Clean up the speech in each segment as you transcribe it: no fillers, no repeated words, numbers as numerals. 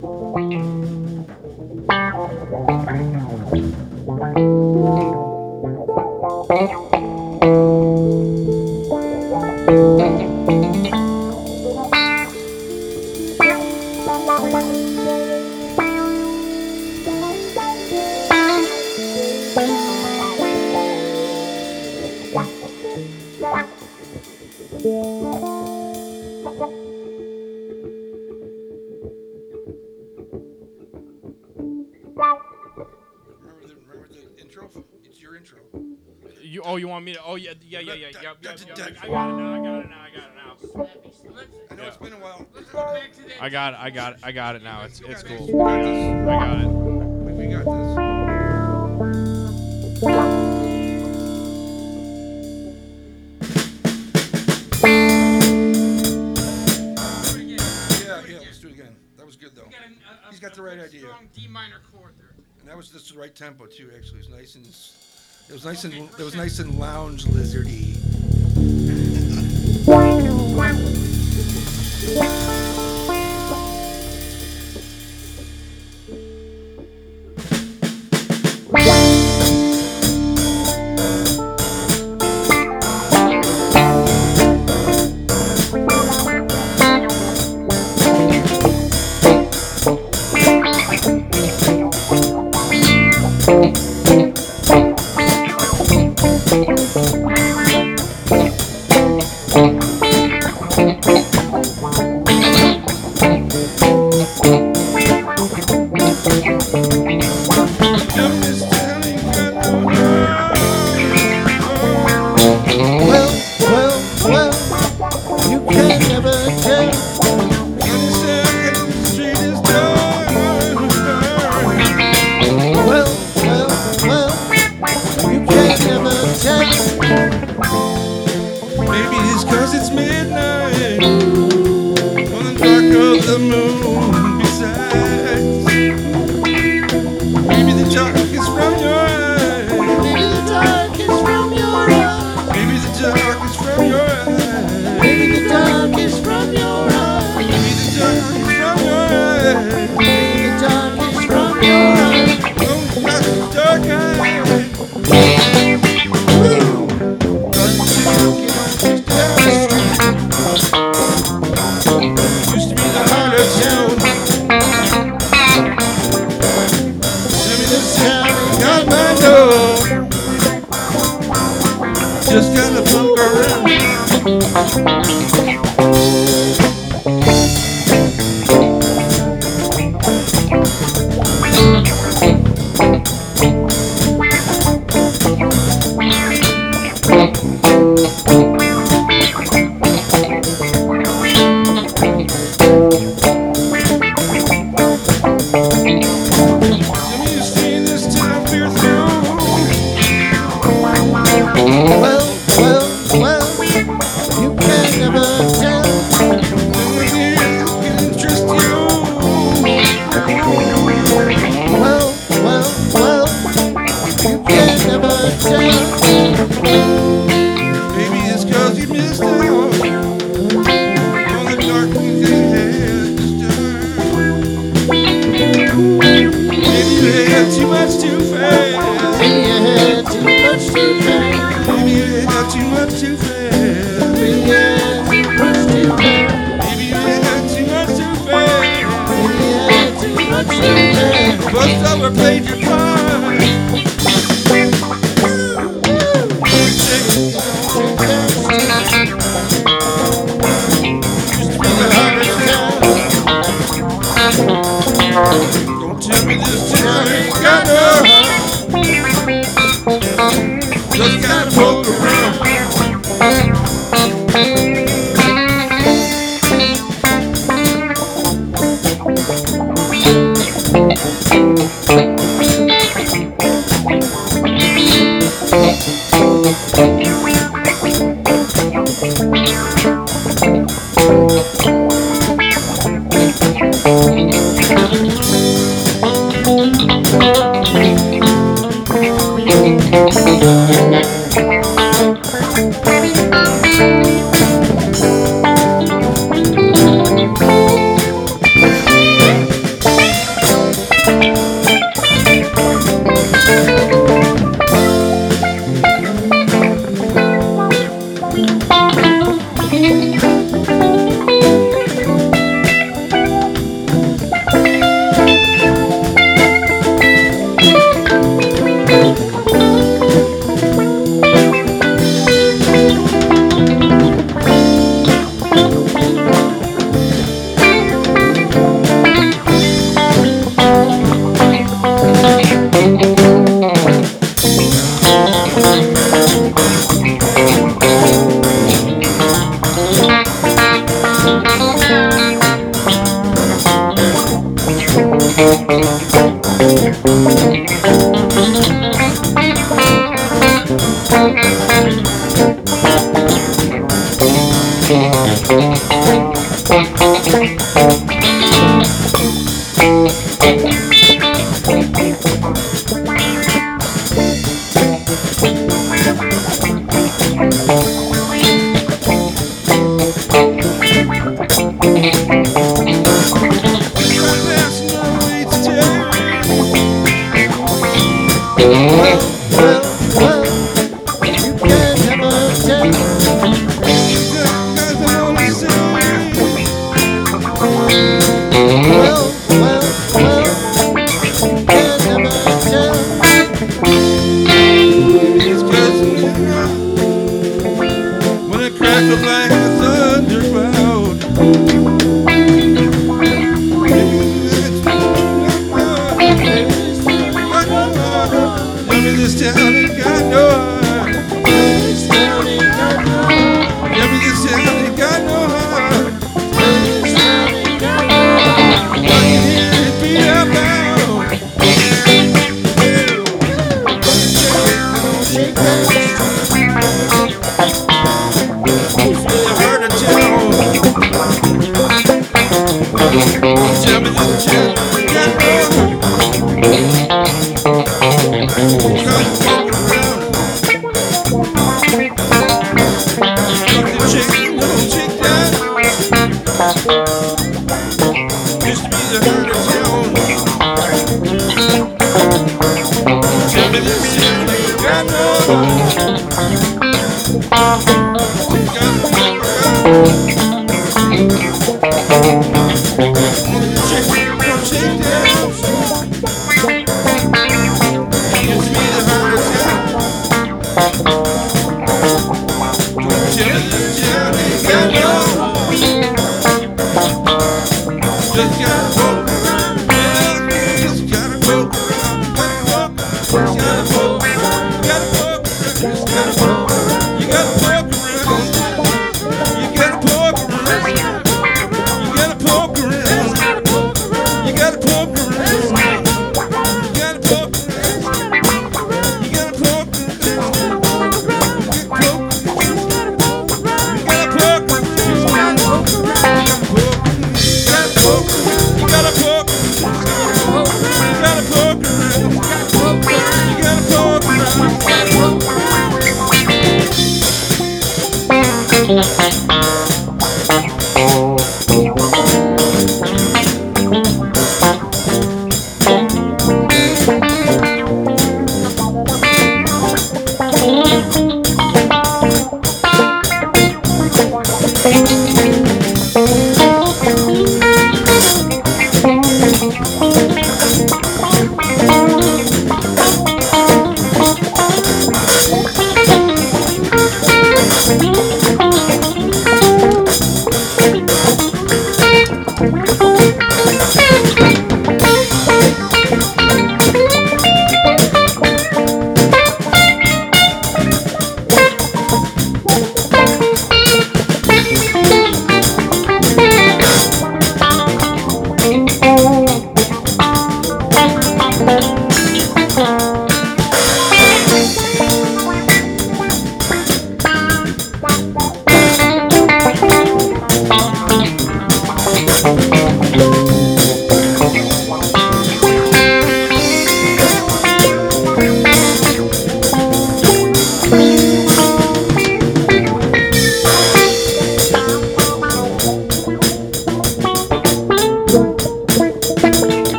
Remember the intro? It's your intro. You want me to? Oh yeah. I got it now. I know it's been a while. I got it now. It's cool. We got this. I got it. We got this. Yeah, let's do it again. That was good though. He's got the right idea. Strong D minor chord there. And that was just the right tempo too. Actually, it was nice and lounge lizardy. Just gotta poke around.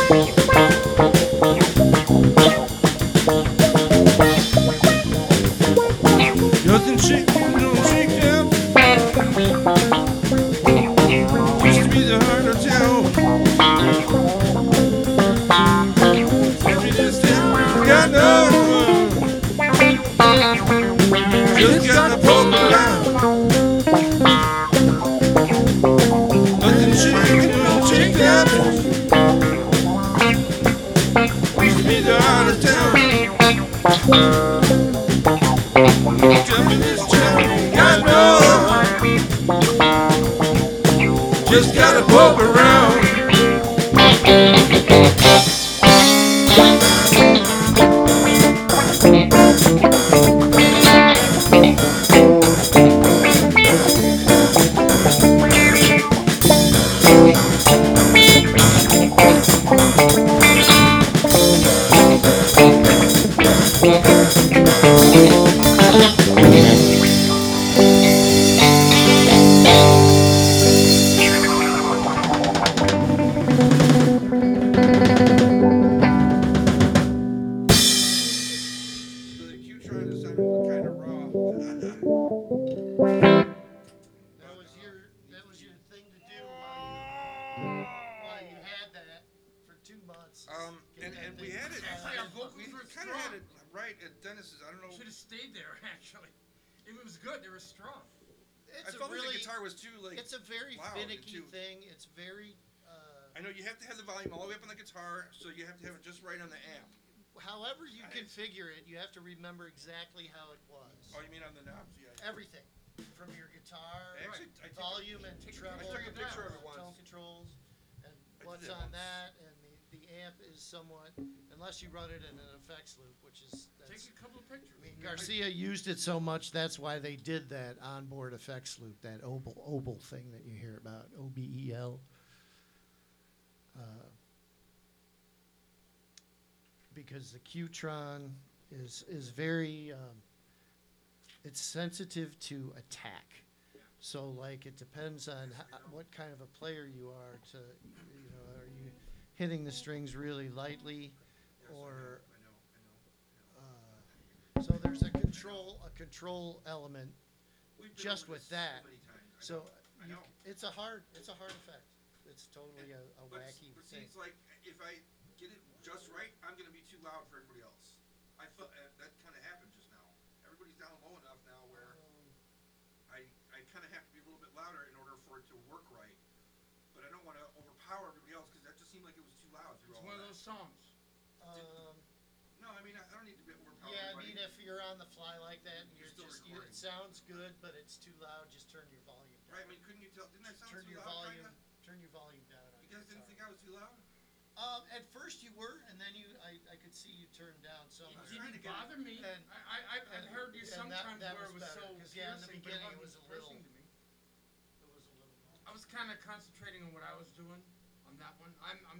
Nothing shaking, no shakedown. Used to be the heart of town. Every this town got no one. Just gotta poke around. Nothing shaking, no shakedown. Used to be the heart of town. Jump in this town, got no one. Just gotta poke around. That was your thing to do while you had that for 2 months. And we had it. Actually, our vocals We were kind of strong. had it right at Dennis's. I don't know. Should have stayed there. Actually, it was good. They were strong. I It's a felt like really, the guitar was too like. it's a very loud finicky too. thing. It's very. I know you have to have the volume all the way up on the guitar, so you have to have it just right on the amp. However you configure it, you have to remember exactly how it was. Oh, you mean on the knobs? Yeah. Everything, from your guitar, Actually, I think- volume and Take a treble, I took a picture of it once. tone controls, and I did what's that on once. that, and the amp is somewhat, unless you run it in an effects loop, which is Take a couple of pictures. I mean, Garcia used it so much, that's why they did that onboard effects loop, that obel thing that you hear about, OBEL. Because the Qtron is very, it's sensitive to attack. So like it depends on what kind of a player you are to, are you hitting the strings really lightly or so there's a control element just with that. So it's a hard effect. It's totally a wacky But thing. see, it's like if I get it just right, I'm gonna be too loud for everybody else. I felt that kind of happened just now. Everybody's down low enough now where I kind of have to be a little bit louder in order for it to work right. But I don't want to overpower everybody else because that just seemed like it was too loud through It's all one of that. those songs. No, I mean I don't need to be overpower Yeah, I everybody. mean, if you're on the fly like that and You're you're still just, recording. it sounds good, but it's too loud, just turn your volume down. Right? I mean, couldn't you tell? Didn't I sound Turn too your loud? volume, Kinda? turn your volume down on You guys your didn't think guitar. I was too loud? At first you were, and then I could see you turn down some. I was It trying to didn't get it. bother me. And- I've heard you and sometimes that where was it was better, so 'cause, yeah, in the piercing, but beginning it wasn't was a little- piercing to me. It was a little. I was kind of concentrating on what I was doing on that one. I'm